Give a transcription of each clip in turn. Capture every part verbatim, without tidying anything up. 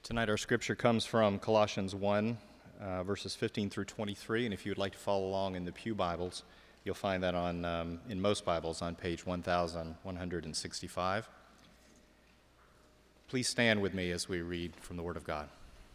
Tonight our scripture comes from Colossians one, uh, verses fifteen through twenty-three, and if you would like to follow along in the Pew Bibles, you'll find that on um, in most Bibles on page one thousand one hundred sixty-five. Please stand with me as we read from the Word of God.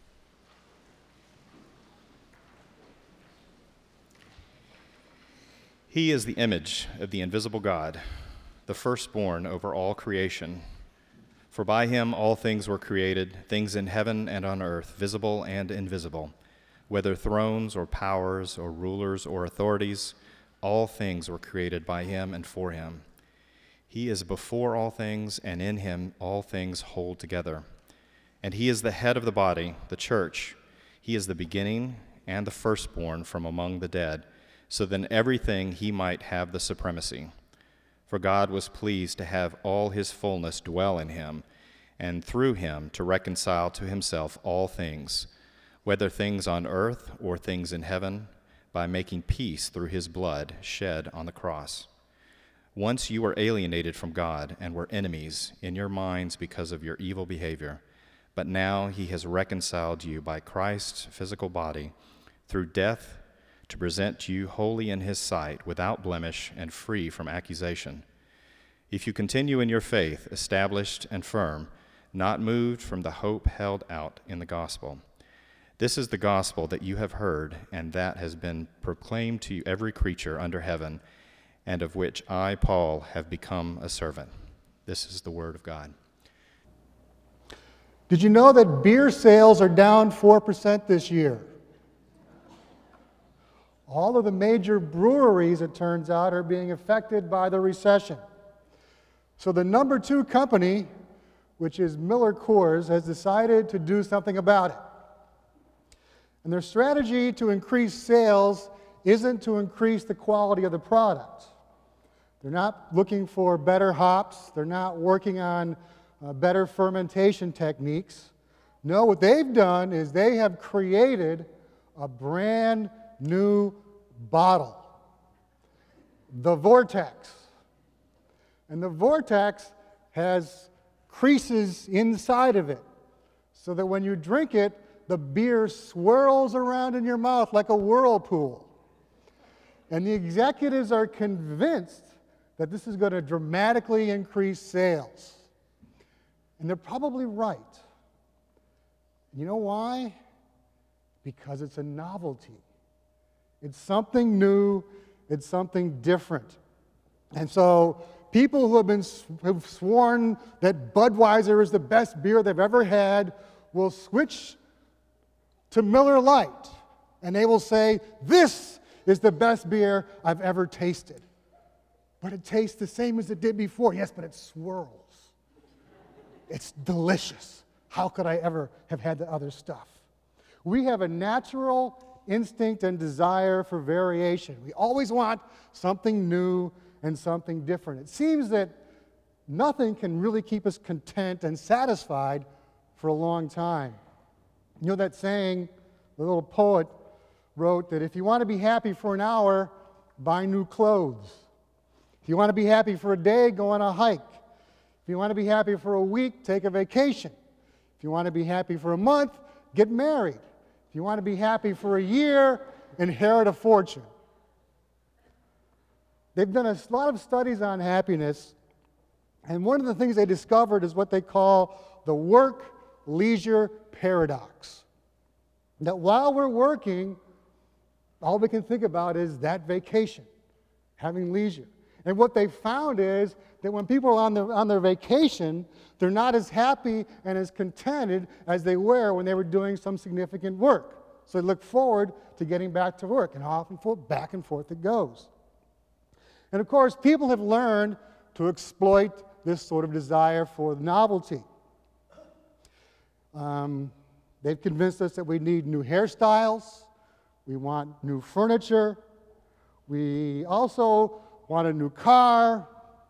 He is the image of the invisible God, the firstborn over all creation. For by him all things were created, things in heaven and on earth, visible and invisible, whether thrones or powers or rulers or authorities, all things were created by him and for him. He is before all things, and in him all things hold together. And he is the head of the body, the church. He is the beginning and the firstborn from among the dead, so that in everything he might have the supremacy. For God was pleased to have all his fullness dwell in him, and through him to reconcile to himself all things, whether things on earth or things in heaven, by making peace through his blood shed on the cross. Once you were alienated from God and were enemies in your minds because of your evil behavior, but now he has reconciled you by Christ's physical body through death, to present you holy in his sight, without blemish and free from accusation. If you continue in your faith, established and firm, not moved from the hope held out in the gospel. This is the gospel that you have heard, and that has been proclaimed to every creature under heaven, and of which I, Paul, have become a servant. This is the word of God. Did you know that beer sales are down four percent this year? All of the major breweries, it turns out, are being affected by the recession. So the number two company, which is Miller Coors, has decided to do something about it. And their strategy to increase sales isn't to increase the quality of the product. They're not looking for better hops. They're not working on uh, better fermentation techniques. No, what they've done is they have created a brand new bottle, the Vortex. And the Vortex has creases inside of it, so that when you drink it, the beer swirls around in your mouth like a whirlpool. And the executives are convinced that this is going to dramatically increase sales. And they're probably right. You know why? Because it's a novelty. It's something new, it's something different. And so people who have been have sworn that Budweiser is the best beer they've ever had will switch to Miller Lite, and they will say, this is the best beer I've ever tasted. But it tastes the same as it did before. Yes, but it swirls. It's delicious. How could I ever have had the other stuff? We have a natural instinct and desire for variation. We always want something new and something different. It seems that nothing can really keep us content and satisfied for a long time. You know that saying, the little poet wrote that if you want to be happy for an hour, buy new clothes. If you want to be happy for a day, go on a hike. If you want to be happy for a week, take a vacation. If you want to be happy for a month, get married. If you want to be happy for a year, inherit a fortune. They've done a lot of studies on happiness, and one of the things they discovered is what they call the work-leisure paradox. That while we're working, all we can think about is that vacation, having leisure. And what they found is that when people are on their, on their vacation, they're not as happy and as contented as they were when they were doing some significant work. So they look forward to getting back to work, and often back and forth it goes. And of course, people have learned to exploit this sort of desire for novelty. Um, they've convinced us that we need new hairstyles, we want new furniture, we also want a new car,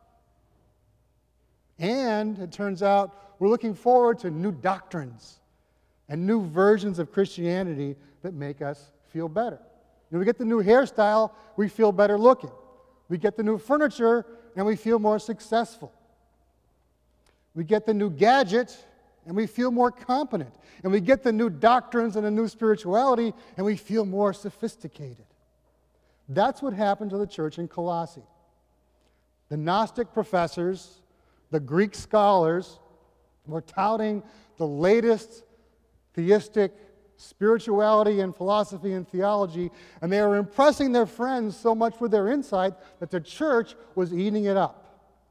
and it turns out we're looking forward to new doctrines and new versions of Christianity that make us feel better. You know, we get the new hairstyle, we feel better looking. We get the new furniture, and we feel more successful. We get the new gadget, and we feel more competent, and we get the new doctrines and the new spirituality, and we feel more sophisticated. That's what happened to the church in Colossae. The Gnostic professors, the Greek scholars, were touting the latest theistic spirituality and philosophy and theology, and they were impressing their friends so much with their insight that the church was eating it up.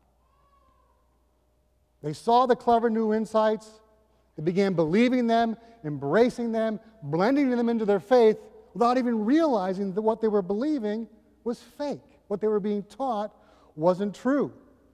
They saw the clever new insights, they began believing them, embracing them, blending them into their faith without even realizing that what they were believing was fake. What they were being taught wasn't true.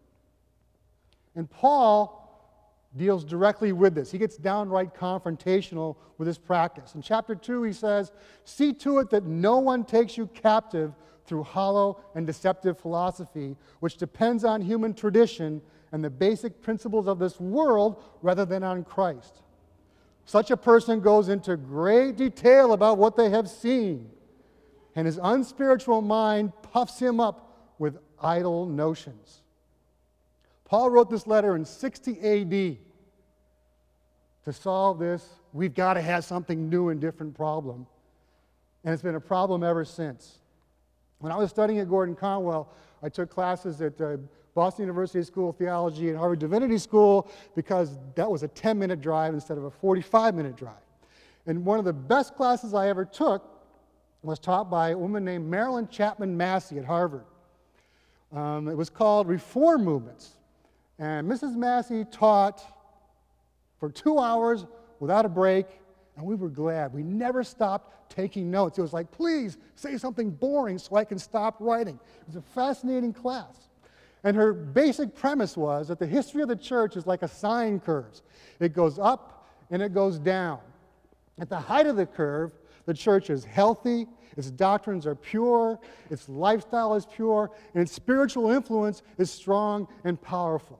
And Paul deals directly with this. He gets downright confrontational with this practice. In chapter two, he says, "See to it that no one takes you captive through hollow and deceptive philosophy, which depends on human tradition and the basic principles of this world rather than on Christ. Such a person goes into great detail about what they have seen, and his unspiritual mind puffs him up with idle notions." Paul wrote this letter in sixty A D to solve this we've got to have something new and different problem. And it's been a problem ever since. When I was studying at Gordon Conwell, I took classes at uh, Boston University School of Theology and Harvard Divinity School because that was a ten-minute drive instead of a forty-five-minute drive. And one of the best classes I ever took was taught by a woman named Marilyn Chapman Massey at Harvard. Um, it was called Reform Movements. And Missus Massey taught for two hours without a break, and we were glad. We never stopped taking notes. It was like, please say something boring so I can stop writing. It was a fascinating class. And her basic premise was that the history of the church is like a sine curve. It goes up and it goes down. At the height of the curve, the church is healthy, its doctrines are pure, its lifestyle is pure, and its spiritual influence is strong and powerful.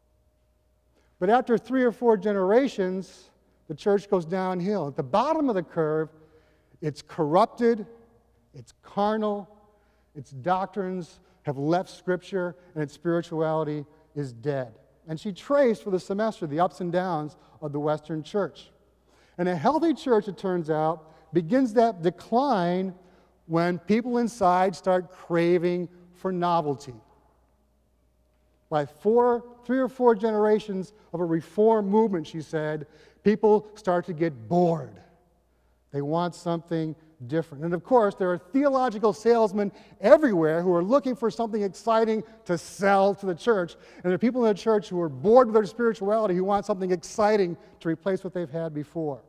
But after three or four generations, the church goes downhill. At the bottom of the curve, it's corrupted, it's carnal, its doctrines have left Scripture, and its spirituality is dead. And she traced for the semester the ups and downs of the Western church. And a healthy church, it turns out, begins that decline when people inside start craving for novelty. By four, three or four generations of a reform movement, she said, people start to get bored. They want something different. And of course, there are theological salesmen everywhere who are looking for something exciting to sell to the church. And there are people in the church who are bored with their spirituality who want something exciting to replace what they've had before.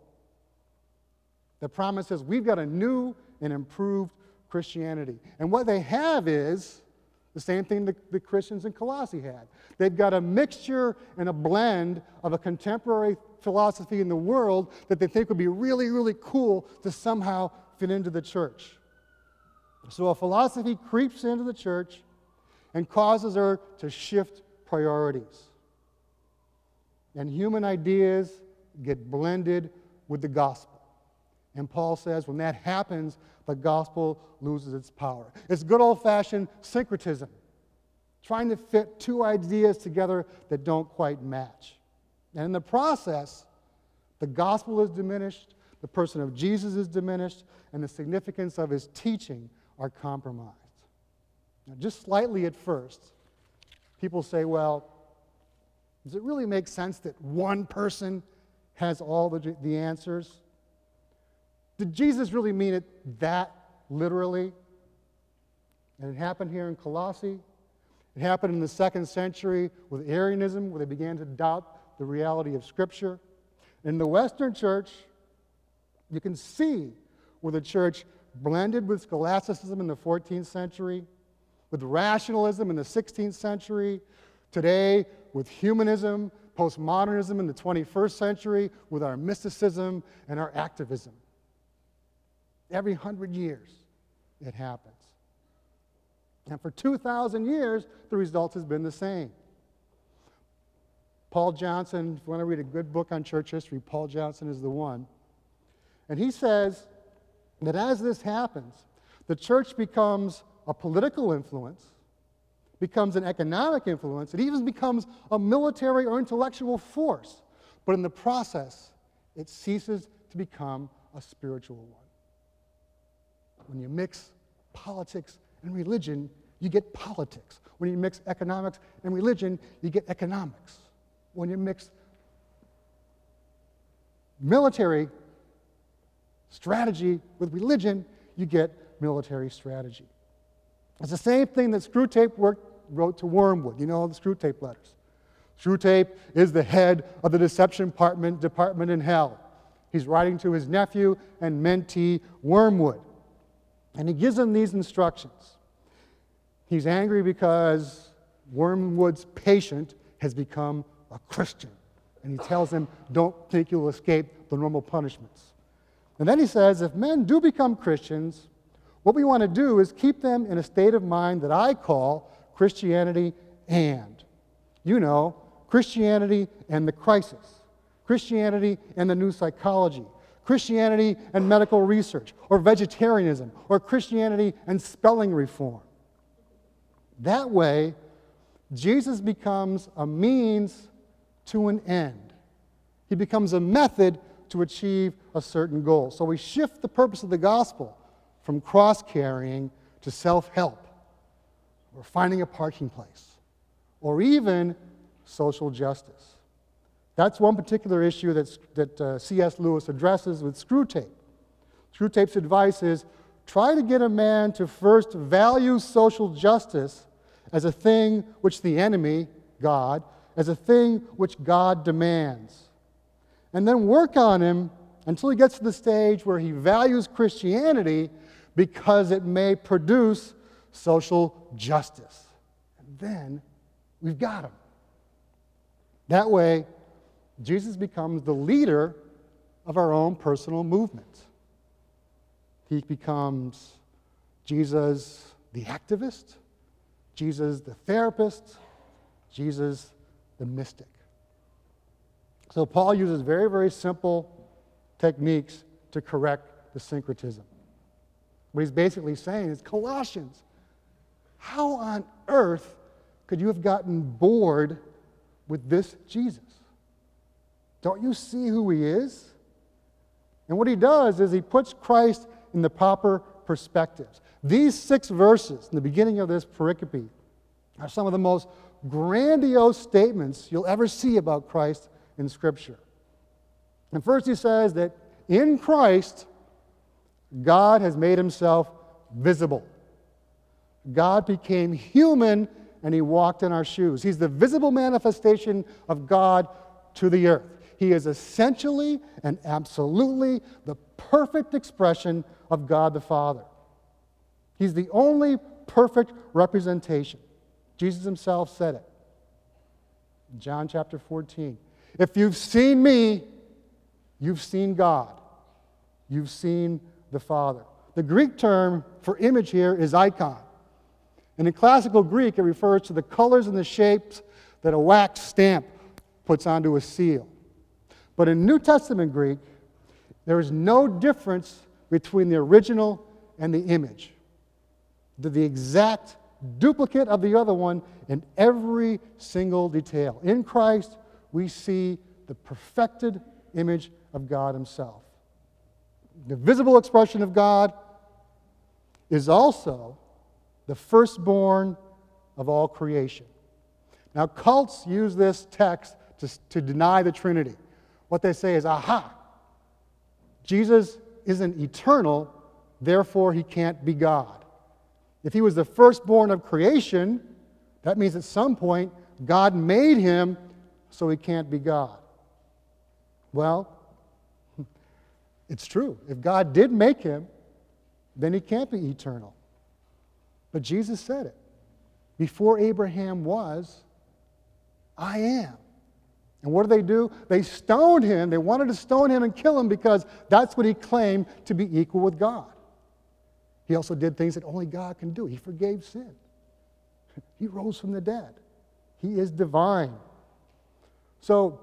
The promise is we've got a new and improved Christianity. And what they have is the same thing the, the Christians in Colossae had. They've got a mixture and a blend of a contemporary philosophy in the world that they think would be really, really cool to somehow fit into the church. So a philosophy creeps into the church and causes her to shift priorities. And human ideas get blended with the gospel. And Paul says when that happens, the gospel loses its power. It's good old-fashioned syncretism, trying to fit two ideas together that don't quite match. And in the process, the gospel is diminished, the person of Jesus is diminished, and the significance of his teaching are compromised. Now, just slightly at first, people say, well, does it really make sense that one person has all the, the answers? Did Jesus really mean it that literally? And it happened here in Colossae. It happened in the second century with Arianism, where they began to doubt the reality of Scripture. In the Western church, you can see where the church blended with scholasticism in the fourteenth century, with rationalism in the sixteenth century, today with humanism, postmodernism in the twenty-first century, with our mysticism and our activism. Every hundred years, it happens. And for two thousand years, the result has been the same. Paul Johnson, if you want to read a good book on church history, Paul Johnson is the one. And he says that as this happens, the church becomes a political influence, becomes an economic influence, it even becomes a military or intellectual force. but in the process, it ceases to become a spiritual one. When you mix politics and religion, you get politics. When you mix economics and religion, you get economics. When you mix military strategy with religion, you get military strategy. It's the same thing that Screwtape worked, wrote to Wormwood. You know the Screwtape letters. Screwtape is the head of the deception department, department in hell. He's writing to his nephew and mentee, Wormwood. And he gives him these instructions. He's angry because Wormwood's patient has become a Christian. And he tells him, don't think you'll escape the normal punishments. And then he says, if men do become Christians, what we want to do is keep them in a state of mind that I call Christianity and. You know, Christianity and the crisis. Christianity and the new psychology. Christianity and medical research, or vegetarianism, or Christianity and spelling reform. That way, Jesus becomes a means to an end. He becomes a method to achieve a certain goal. So we shift the purpose of the gospel from cross-carrying to self-help, or finding a parking place, or even social justice. That's one particular issue that's, that uh, C S Lewis addresses with Screwtape. Screwtape's advice is, try to get a man to first value social justice as a thing which the enemy, God, as a thing which God demands. And then work on him until he gets to the stage where he values Christianity because it may produce social justice. And then we've got him. That way, Jesus becomes the leader of our own personal movement. He becomes Jesus the activist, Jesus the therapist, Jesus the mystic. So Paul uses very, very simple techniques to correct the syncretism. What he's basically saying is, Colossians, how on earth could you have gotten bored with this Jesus? Don't you see who he is? And what he does is he puts Christ in the proper perspectives. These six verses in the beginning of this pericope are some of the most grandiose statements you'll ever see about Christ in Scripture. And first he says that in Christ, God has made himself visible. God became human and he walked in our shoes. He's the visible manifestation of God to the earth. He is essentially and absolutely the perfect expression of God the Father. He's the only perfect representation. Jesus himself said it. In John chapter fourteen. If you've seen me, you've seen God. You've seen the Father. The Greek term for image here is icon. And in classical Greek, it refers to the colors and the shapes that a wax stamp puts onto a seal. But in New Testament Greek, there is no difference between the original and the image. They're the exact duplicate of the other one in every single detail. In Christ, we see the perfected image of God himself. The visible expression of God is also the firstborn of all creation. Now, cults use this text to, to deny the Trinity. What they say is, aha, Jesus isn't eternal, therefore he can't be God. If he was the firstborn of creation, that means at some point God made him so he can't be God. Well, it's true. If God did make him, then he can't be eternal. But Jesus said it. Before Abraham was, I am. And what did they do? They stoned him. They wanted to stone him and kill him because that's what he claimed to be equal with God. He also did things that only God can do. He forgave sin. He rose from the dead. He is divine. So,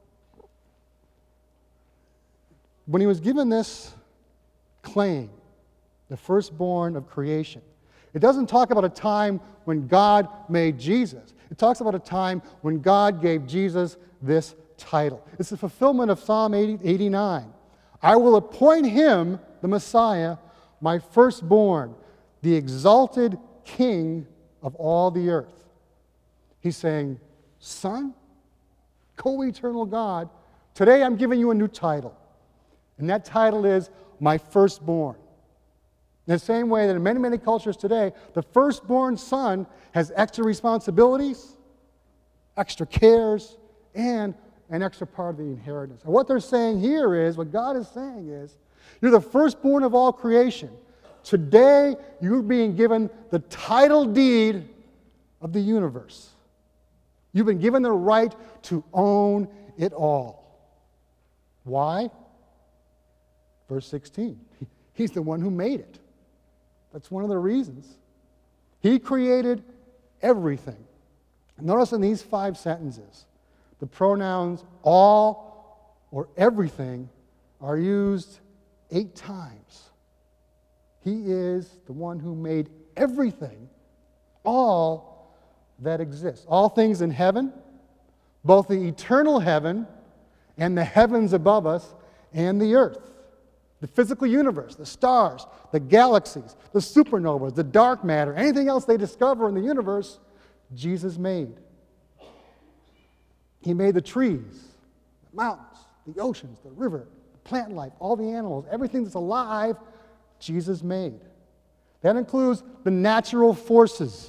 when he was given this claim, the firstborn of creation, it doesn't talk about a time when God made Jesus. It talks about a time when God gave Jesus this title. It's the fulfillment of Psalm eighty, eighty-nine. I will appoint him, the Messiah, my firstborn, the exalted King of all the earth. He's saying, Son, co-eternal God, today I'm giving you a new title. And that title is my firstborn. In the same way that in many, many cultures today, the firstborn son has extra responsibilities, extra cares, and an extra part of the inheritance. And what they're saying here is, what God is saying is, you're the firstborn of all creation. Today, you're being given the title deed of the universe. You've been given the right to own it all. Why? Verse sixteen. He's the one who made it. That's one of the reasons. He created everything. Notice in these five sentences, the pronouns all or everything are used eight times. He is the one who made everything, all that exists. All things in heaven, both the eternal heaven and the heavens above us and the earth. The physical universe, the stars, the galaxies, the supernovas, the dark matter, anything else they discover in the universe, Jesus made. He made the trees, the mountains, the oceans, the river, the plant life, all the animals, everything that's alive, Jesus made. That includes the natural forces,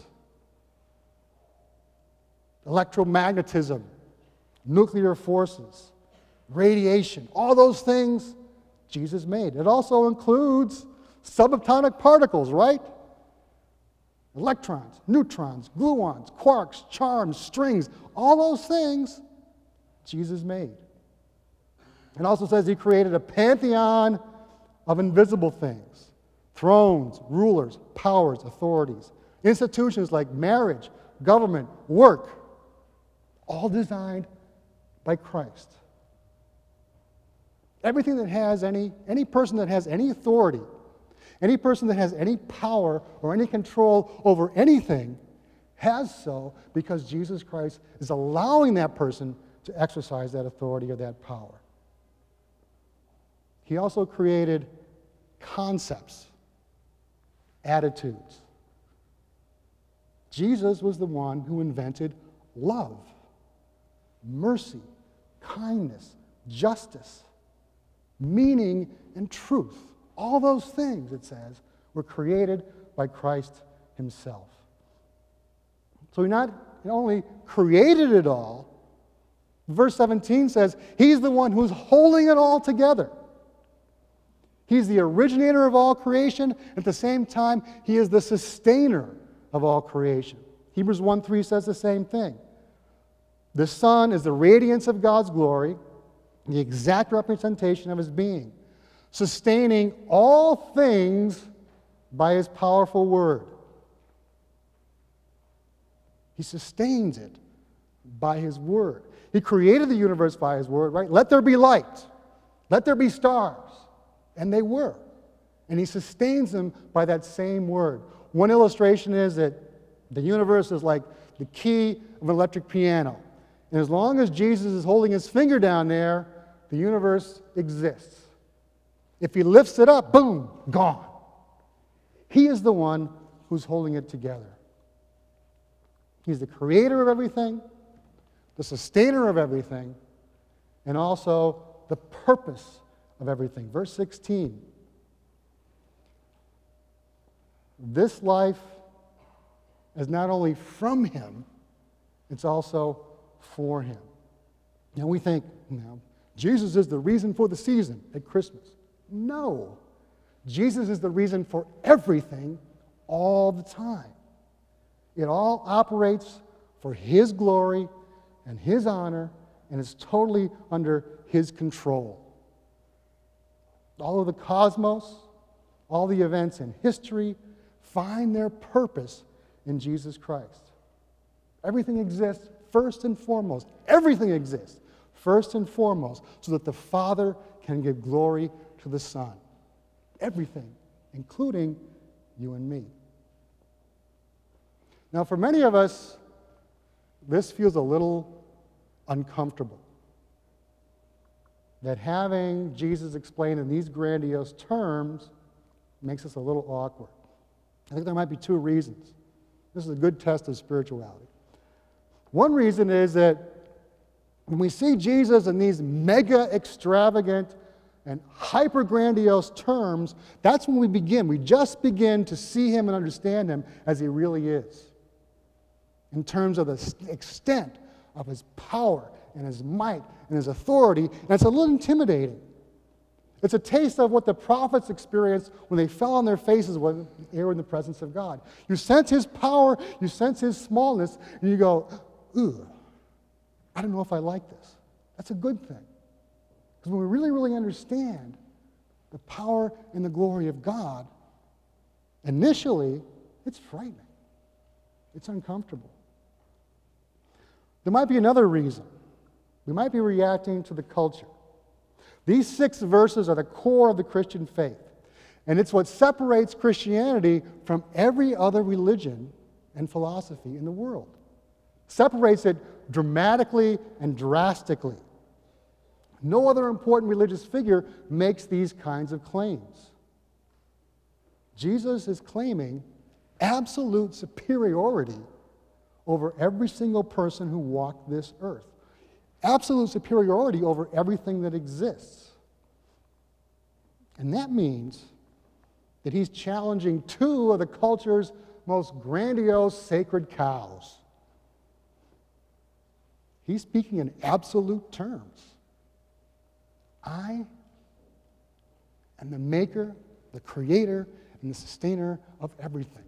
electromagnetism, nuclear forces, radiation, all those things Jesus made. It also includes subatomic particles, right? Electrons, neutrons, gluons, quarks, charms, strings, all those things Jesus made. It also says he created a pantheon of invisible things, thrones, rulers, powers, authorities, institutions like marriage, government, work, all designed by Christ. Everything that has any, any person that has any authority, any person that has any power or any control over anything has so because Jesus Christ is allowing that person to exercise that authority or that power. He also created concepts, attitudes. Jesus was the one who invented love, mercy, kindness, justice, meaning, and truth. All those things, it says, were created by Christ himself. So he not only created it all, verse seventeen says he's the one who's holding it all together. He's the originator of all creation. At the same time, he is the sustainer of all creation. Hebrews one three says the same thing. The Son is the radiance of God's glory, the exact representation of his being, sustaining all things by his powerful word. He sustains it by his word. He created the universe by his word, right? Let there be light. Let there be stars. And they were. And he sustains them by that same word. One illustration is that the universe is like the key of an electric piano. And as long as Jesus is holding his finger down there, the universe exists. If he lifts it up, boom, gone. He is the one who's holding it together. He's the creator of everything, the sustainer of everything, and also the purpose of everything. Verse sixteen. This life is not only from him, it's also for him. Now we think, you know, Jesus is the reason for the season at Christmas. No. Jesus is the reason for everything all the time. It all operates for his glory and his honor, and is totally under his control. All of the cosmos, all the events in history find their purpose in Jesus Christ. Everything exists first and foremost. Everything exists first and foremost so that the Father can give glory to the Son. Everything, including you and me. Now, for many of us, this feels a little uncomfortable. that having Jesus explained in these grandiose terms makes us a little awkward. I think there might be two reasons. This is a good test of spirituality. One reason is that when we see Jesus in these mega extravagant and hyper grandiose terms, that's when we begin. We just begin to see him and understand him as he really is, in terms of the extent of his power and his might and his authority, and it's a little intimidating. It's a taste of what the prophets experienced when they fell on their faces when they were in the presence of God. You sense his power, you sense his smallness, and you go, ooh, I don't know if I like this. That's a good thing. Because when we really, really understand the power and the glory of God, initially, it's frightening. It's uncomfortable. There might be another reason. We might be reacting to the culture. These six verses are the core of the Christian faith, and it's what separates Christianity from every other religion and philosophy in the world. Separates it dramatically and drastically. No other important religious figure makes these kinds of claims. Jesus is claiming absolute superiority over every single person who walked this earth. Absolute superiority over everything that exists. And that means that he's challenging two of the culture's most grandiose sacred cows. He's speaking in absolute terms. I am the maker, the creator, and the sustainer of everything.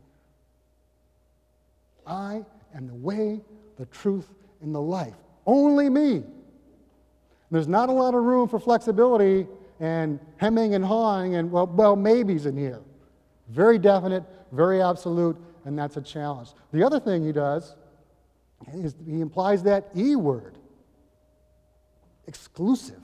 I am the way, the truth, and the life. Only me. There's not a lot of room for flexibility and hemming and hawing and, well, well, maybes in here. Very definite, very absolute, and that's a challenge. The other thing he does is he implies that E word. Exclusive.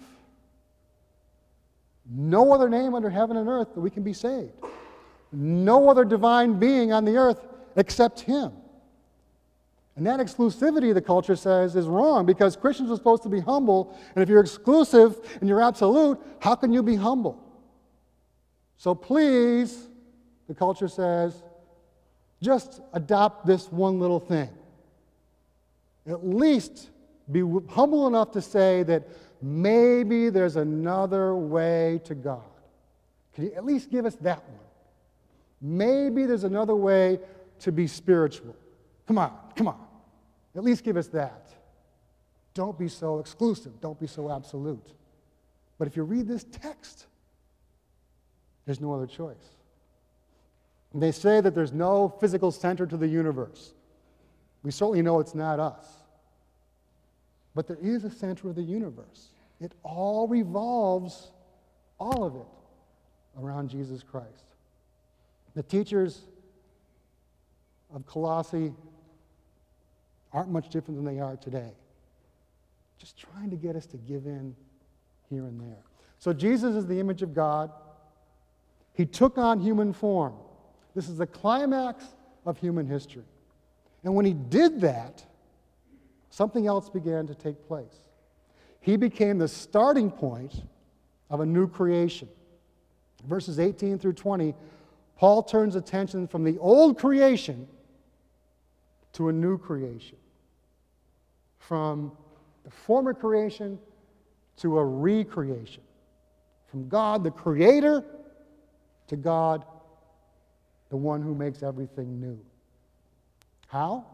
No other name under heaven and earth that we can be saved. No other divine being on the earth except him. And that exclusivity, the culture says, is wrong because Christians are supposed to be humble, and if you're exclusive and you're absolute, how can you be humble? So please, the culture says, just adopt this one little thing. At least be humble enough to say that maybe there's another way to God. Can you at least give us that one? Maybe there's another way to be spiritual. Come on, come on. At least give us that. Don't be so exclusive. Don't be so absolute. But if you read this text, there's no other choice. And they say that there's no physical center to the universe. We certainly know it's not us. But there is a center of the universe. It all revolves, all of it, around Jesus Christ. The teachers of Colossae aren't much different than they are today. Just trying to get us to give in here and there. So Jesus is the image of God. He took on human form. This is the climax of human history. And when he did that, something else began to take place. He became the starting point of a new creation. Verses eighteen through twenty, Paul turns attention from the old creation to a new creation. From the former creation to a recreation. From God, the creator, to God, the one who makes everything new. How?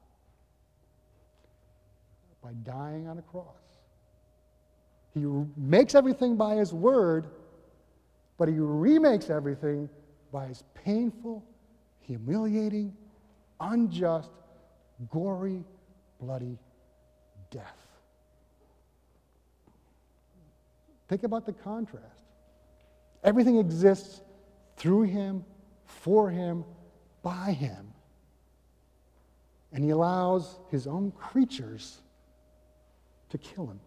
By dying on a cross. He makes everything by his word, but he remakes everything by his painful, humiliating, unjust, gory, bloody death. Think about the contrast. Everything exists through him, for him, by him. And he allows his own creatures to kill him.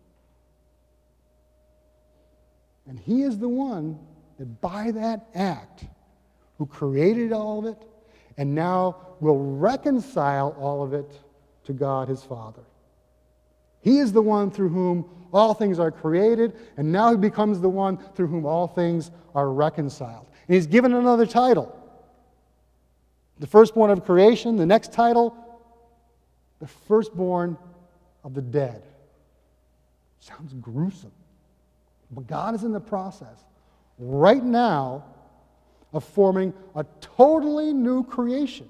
And he is the one that by that act, who created all of it, and now will reconcile all of it to God his Father. He is the one through whom all things are created, and now he becomes the one through whom all things are reconciled. And he's given another title. The firstborn of creation. The next title, the firstborn of the dead. Sounds gruesome. But God is in the process right now of forming a totally new creation.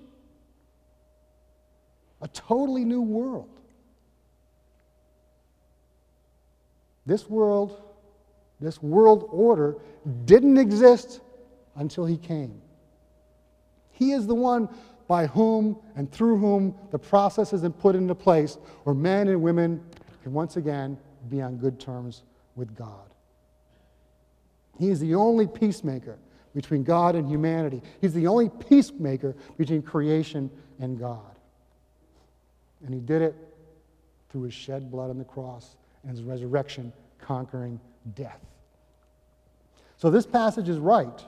A totally new world. This world, this world order didn't exist until he came. He is the one by whom and through whom the process has been put into place where men and women can once again be on good terms with God. He is the only peacemaker between God and humanity. He's the only peacemaker between creation and God. And he did it through his shed blood on the cross and his resurrection conquering death. So this passage is right.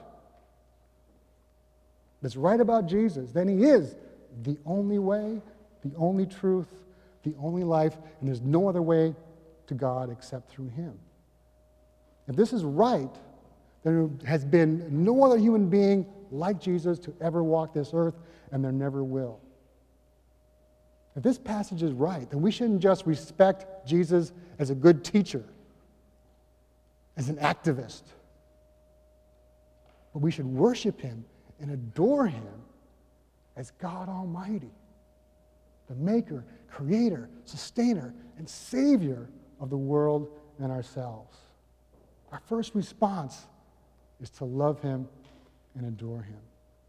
It's right about Jesus. Then he is the only way, the only truth, the only life, and there's no other way to God except through him. If this is right, there has been no other human being like Jesus to ever walk this earth, and there never will. If this passage is right, then we shouldn't just respect Jesus as a good teacher, as an activist, but we should worship him and adore him as God Almighty, the maker, creator, sustainer, and savior of the world and ourselves. Our first response is to love him and adore him.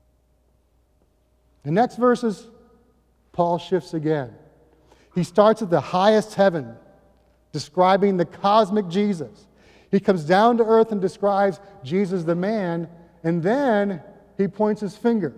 The next verses, Paul shifts again. He starts at the highest heaven, describing the cosmic Jesus. He comes down to earth and describes Jesus the man, and then he points his finger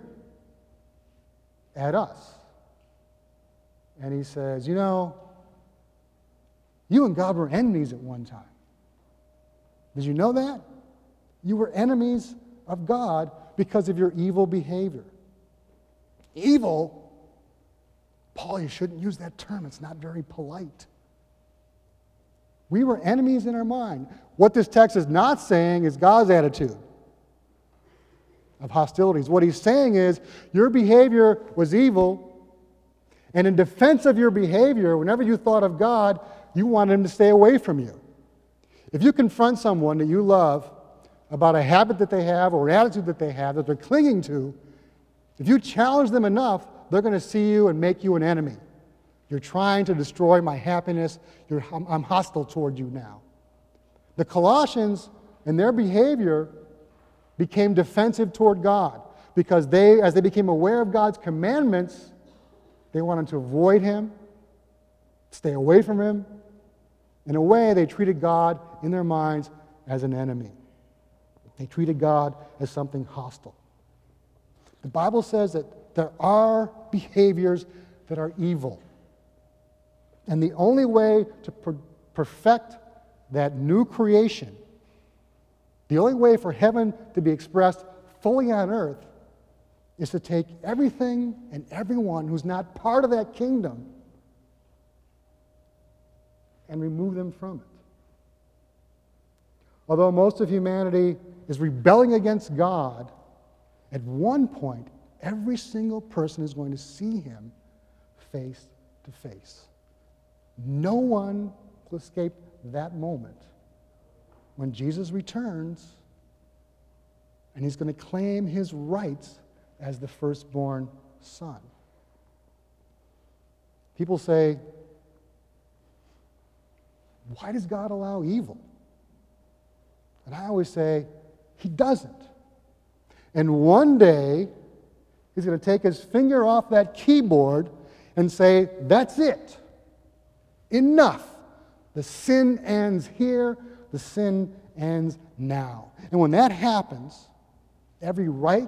at us. And he says, you know, you and God were enemies at one time. Did you know that? You were enemies of God because of your evil behavior. Evil? Paul, you shouldn't use that term. It's not very polite. We were enemies in our mind. What this text is not saying is God's attitude of hostilities. What he's saying is your behavior was evil, and in defense of your behavior, whenever you thought of God, you wanted him to stay away from you. If you confront someone that you love about a habit that they have or an attitude that they have that they're clinging to, if you challenge them enough, they're going to see you and make you an enemy. You're trying to destroy my happiness. You're, I'm, I'm hostile toward you now. The Colossians, in their behavior, became defensive toward God because they, as they became aware of God's commandments, they wanted to avoid him, stay away from him. In a way, they treated God in their minds as an enemy. They treated God as something hostile. The Bible says that there are behaviors that are evil. And the only way to per- perfect that new creation, the only way for heaven to be expressed fully on earth, is to take everything and everyone who's not part of that kingdom and remove them from it. Although most of humanity is rebelling against God, at one point, every single person is going to see him face to face. No one will escape that moment when Jesus returns and he's going to claim his rights as the firstborn son. People say, why does God allow evil? And I always say, he doesn't. And one day, he's going to take his finger off that keyboard and say, that's it. Enough. The sin ends here. The sin ends now. And when that happens, every right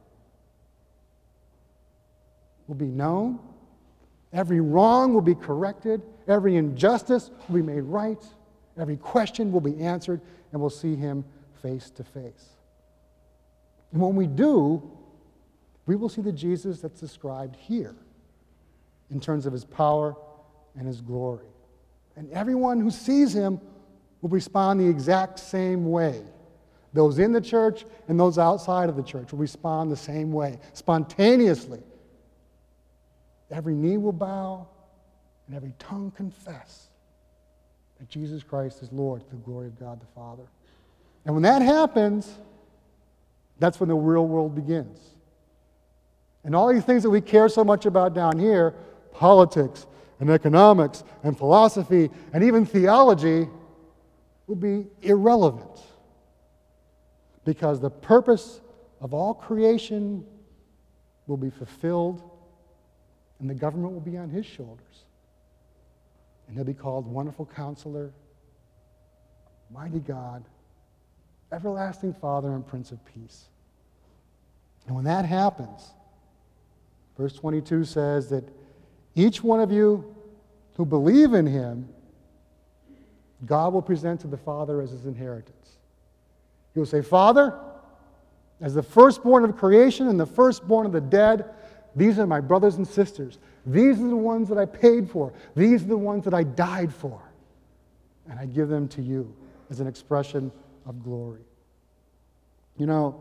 will be known. Every wrong will be corrected. Every injustice will be made right. Every question will be answered, and we'll see him face to face. And when we do, we will see the Jesus that's described here in terms of his power and his glory. And everyone who sees him will respond the exact same way. Those in the church and those outside of the church will respond the same way, spontaneously. Every knee will bow and every tongue confess that Jesus Christ is Lord to the glory of God the Father. And when that happens, that's when the real world begins. And all these things that we care so much about down here, politics and economics and philosophy and even theology, will be irrelevant. Because the purpose of all creation will be fulfilled and the government will be on his shoulders. And he'll be called Wonderful Counselor, Mighty God, Everlasting Father, and Prince of Peace. And when that happens, verse twenty-two says that each one of you who believe in him, God will present to the Father as his inheritance. He will say, Father, as the firstborn of creation and the firstborn of the dead, these are my brothers and sisters. These are the ones that I paid for. These are the ones that I died for. And I give them to you as an expression of glory. You know,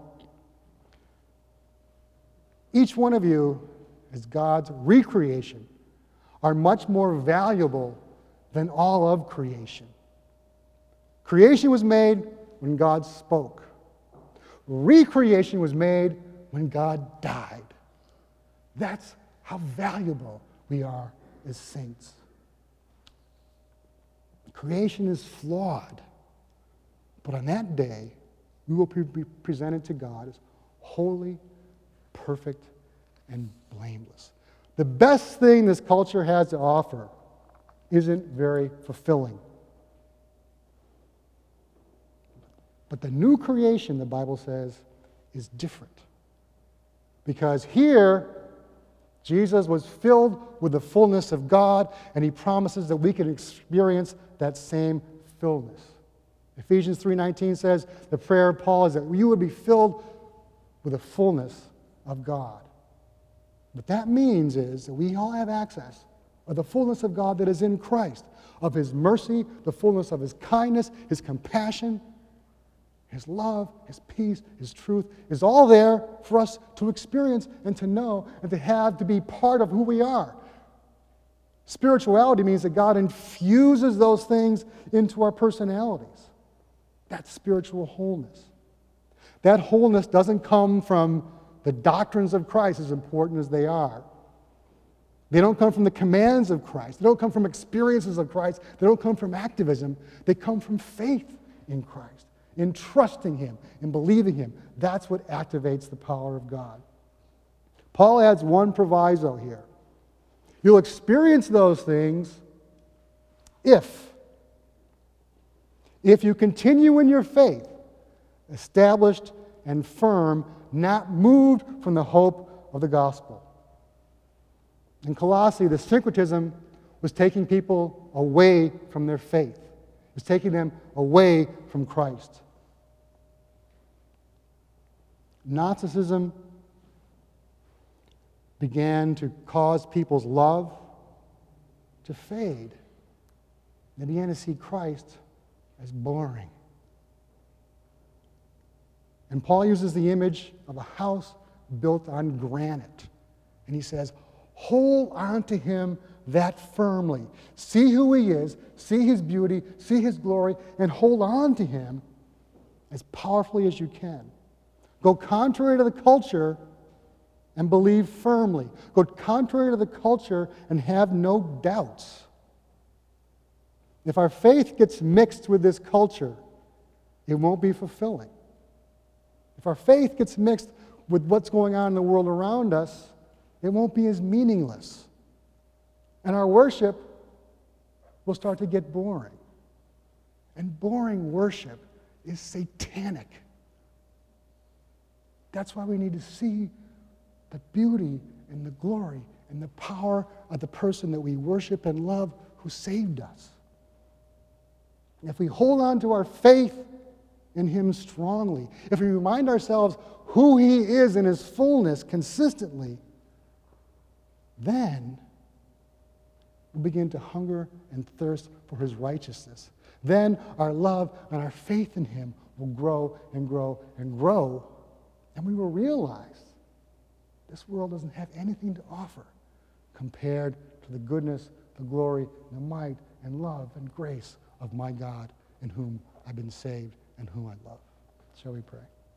each one of you, as God's recreation, are much more valuable than all of creation. Creation was made when God spoke. Recreation was made when God died. That's how valuable we are as saints. Creation is flawed, but on that day, we will be presented to God as holy, perfect, and blameless. The best thing this culture has to offer isn't very fulfilling. But the new creation, the Bible says, is different. Because here, Jesus was filled with the fullness of God, and he promises that we can experience that same fullness. Ephesians three nineteen says, the prayer of Paul is that you would be filled with the fullness of God. What that means is that we all have access of the fullness of God that is in Christ, of his mercy, the fullness of his kindness, his compassion, his love, his peace, his truth is all there for us to experience and to know and to have to be part of who we are. Spirituality means that God infuses those things into our personalities. That's spiritual wholeness. That wholeness doesn't come from the doctrines of Christ, as important as they are. They don't come from the commands of Christ. They don't come from experiences of Christ. They don't come from activism. They come from faith in Christ, in trusting him, in believing him. That's what activates the power of God. Paul adds one proviso here. You'll experience those things if, if you continue in your faith, established and firm, not moved from the hope of the gospel. In Colossae, the syncretism was taking people away from their faith. It was taking them away from Christ. Gnosticism began to cause people's love to fade. They began to see Christ as boring. And Paul uses the image of a house built on granite. And he says, hold on to him that firmly. See who he is, see his beauty, see his glory, and hold on to him as powerfully as you can. Go contrary to the culture and believe firmly. Go contrary to the culture and have no doubts. If our faith gets mixed with this culture, it won't be fulfilling. If our faith gets mixed with what's going on in the world around us, it won't be as meaningless. And our worship will start to get boring. And boring worship is satanic. That's why we need to see the beauty and the glory and the power of the person that we worship and love who saved us. And if we hold on to our faith in him strongly, if we remind ourselves who he is in his fullness consistently, then we'll begin to hunger and thirst for his righteousness. Then our love and our faith in him will grow and grow and grow, and we will realize this world doesn't have anything to offer compared to the goodness, the glory, the might, and love and grace of my God, in whom I've been saved and whom I love. Shall we pray?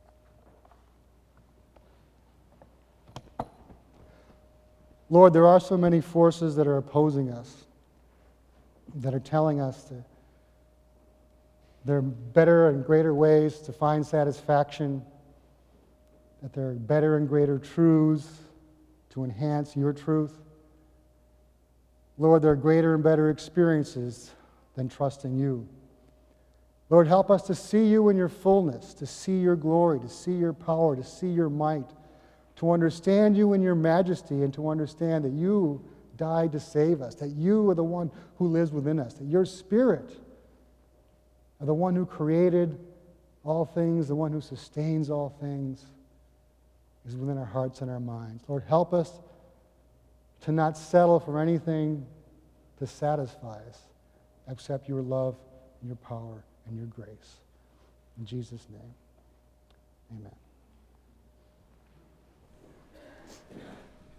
Lord, there are so many forces that are opposing us, that are telling us that there are better and greater ways to find satisfaction, that there are better and greater truths to enhance your truth. Lord, there are greater and better experiences than trusting you. Lord, help us to see you in your fullness, to see your glory, to see your power, to see your might, to understand you in your majesty, and to understand that you died to save us, that you are the one who lives within us, that your Spirit are the one who created all things, the one who sustains all things, is within our hearts and our minds. Lord, help us to not settle for anything to satisfy us except your love and your power and your grace. In Jesus' name, amen.